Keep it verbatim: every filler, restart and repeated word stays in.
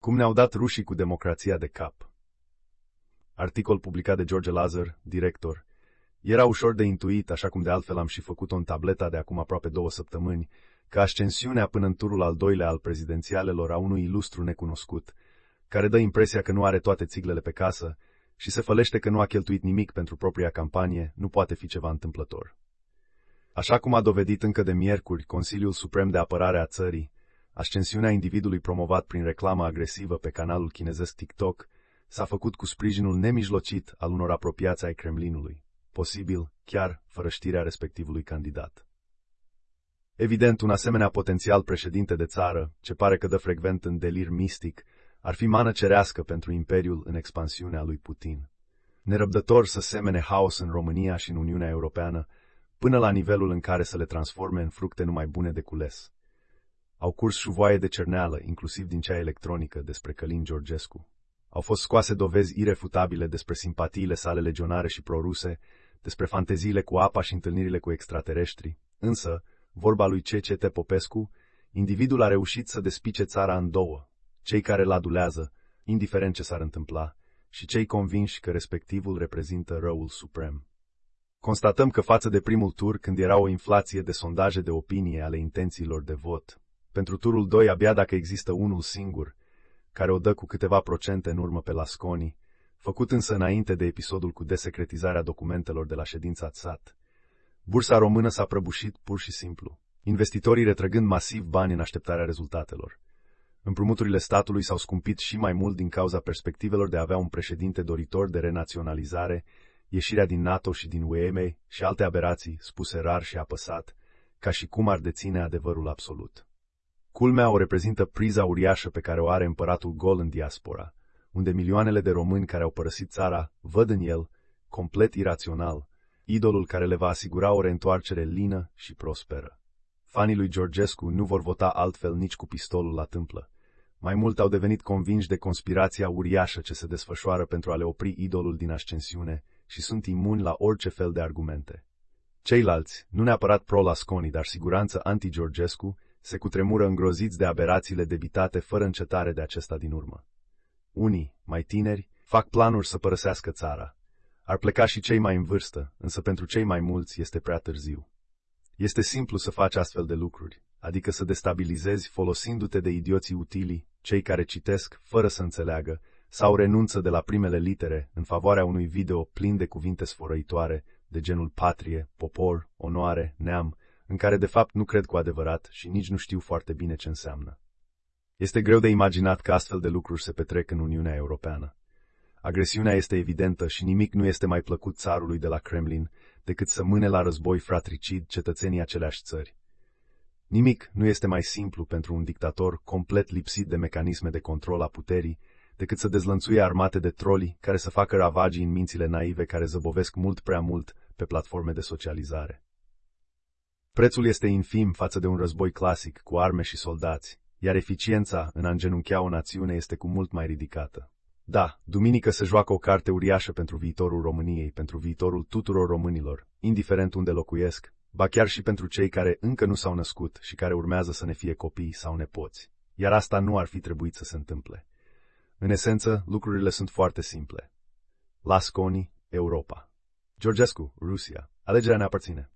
Cum ne-au dat rușii cu democrația de cap. Articol publicat de George Lazar, director. Era ușor de intuit, așa cum de altfel am și făcut-o în tableta de acum aproape două săptămâni, că ascensiunea până în turul al doilea al prezidențialelor a unui ilustru necunoscut, care dă impresia că nu are toate țiglele pe casă și se fălește că nu a cheltuit nimic pentru propria campanie, nu poate fi ceva întâmplător. Așa cum a dovedit încă de miercuri Consiliul Suprem de Apărare a țării, ascensiunea individului promovat prin reclamă agresivă pe canalul chinezesc TikTok s-a făcut cu sprijinul nemijlocit al unor apropiați ai Kremlinului, posibil chiar fără știrea respectivului candidat. Evident, un asemenea potențial președinte de țară, ce pare că dă frecvent în delir mistic, ar fi mană cerească pentru imperiul în expansiunea lui Putin. Nerăbdător să semene haos în România și în Uniunea Europeană, până la nivelul în care să le transforme în fructe numai bune de cules. Au curs șuvoaie de cerneală, inclusiv din cea electronică, despre Călin Georgescu. Au fost scoase dovezi irefutabile despre simpatiile sale legionare și proruse, despre fanteziile cu apa și întâlnirile cu extraterestri. Însă, vorba lui C C T Popescu, individul a reușit să despice țara în două, cei care îl adulează, indiferent ce s-ar întâmpla, și cei convinși că respectivul reprezintă răul suprem. Constatăm că față de primul tur, când era o inflație de sondaje de opinie ale intențiilor de vot, pentru turul doi abia dacă există unul singur, care o dă cu câteva procente în urmă pe Lasconi, făcut însă înainte de episodul cu desecretizarea documentelor de la ședința T S A T. Bursa română s-a prăbușit pur și simplu, investitorii retrăgând masiv bani în așteptarea rezultatelor. Împrumuturile statului s-au scumpit și mai mult din cauza perspectivelor de a avea un președinte doritor de renaționalizare, ieșirea din NATO și din U E M și alte aberații, spuse rar și apăsat, ca și cum ar deține adevărul absolut. Culmea o reprezintă priza uriașă pe care o are împăratul gol în diaspora, unde milioanele de români care au părăsit țara văd în el, complet irațional, idolul care le va asigura o reîntoarcere lină și prosperă. Fanii lui Georgescu nu vor vota altfel nici cu pistolul la tâmplă. Mai mult au devenit convinși de conspirația uriașă ce se desfășoară pentru a le opri idolul din ascensiune și sunt imuni la orice fel de argumente. Ceilalți, nu neapărat pro-Lasconi, dar siguranță anti-Georgescu, se cutremură îngroziți de aberațiile debitate fără încetare de acesta din urmă. Unii, mai tineri, fac planuri să părăsească țara. Ar pleca și cei mai în vârstă, însă pentru cei mai mulți este prea târziu. Este simplu să faci astfel de lucruri, adică să destabilizezi folosindu-te de idioții utili, cei care citesc fără să înțeleagă, sau renunță de la primele litere în favoarea unui video plin de cuvinte sfărăitoare, de genul patrie, popor, onoare, neam, în care de fapt nu cred cu adevărat și nici nu știu foarte bine ce înseamnă. Este greu de imaginat că astfel de lucruri se petrec în Uniunea Europeană. Agresiunea este evidentă și nimic nu este mai plăcut țarului de la Kremlin decât să mâne la război fratricid cetățenii aceleași țări. Nimic nu este mai simplu pentru un dictator complet lipsit de mecanisme de control a puterii decât să dezlănțuie armate de troli care să facă ravagii în mințile naive care zăbovesc mult prea mult pe platforme de socializare. Prețul este infim față de un război clasic cu arme și soldați, iar eficiența în a îngenunchea o națiune este cu mult mai ridicată. Da, duminică se joacă o carte uriașă pentru viitorul României, pentru viitorul tuturor românilor, indiferent unde locuiesc, ba chiar și pentru cei care încă nu s-au născut și care urmează să ne fie copii sau nepoți. Iar asta nu ar fi trebuit să se întâmple. În esență, lucrurile sunt foarte simple. Lasconi, Europa. Georgescu, Rusia. Alegerea ne aparține.